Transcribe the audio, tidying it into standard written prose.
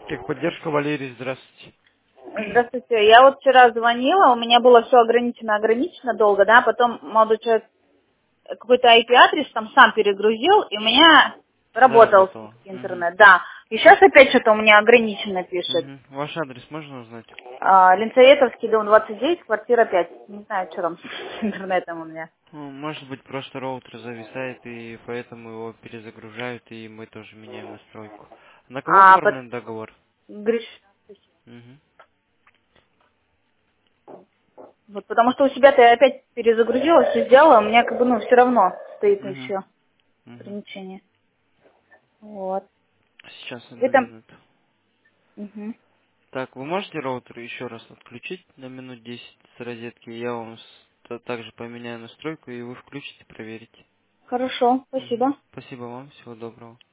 Техподдержка, Валерий, здравствуйте. Здравствуйте. Я вот вчера звонила, у меня было все ограничено долго, да, потом молодой человек какой-то IP-адрес там сам перегрузил, и у меня работал Заработало. Угу. интернет, да. И сейчас опять что-то у меня ограниченно пишет. Угу. Ваш адрес можно узнать? Ленцеветовский, дом 29, квартира 5. Не знаю, что там с интернетом у меня. Ну, может быть, просто роутер зависает, и поэтому его перезагружают, и мы тоже меняем настройку. На кого А, оформлен договор? Гриш, Угу. вот потому что у себя-то я опять перезагрузила, все сделала, у меня как бы, все равно стоит Угу. еще Угу. ограничение. Вот. Сейчас, Вы одну там... минуту. Мгм. Так, вы можете роутер еще раз отключить на минут 10 с розетки? Я вам также поменяю настройку, и вы включите, проверите. Хорошо, Угу. спасибо. Спасибо вам, всего доброго.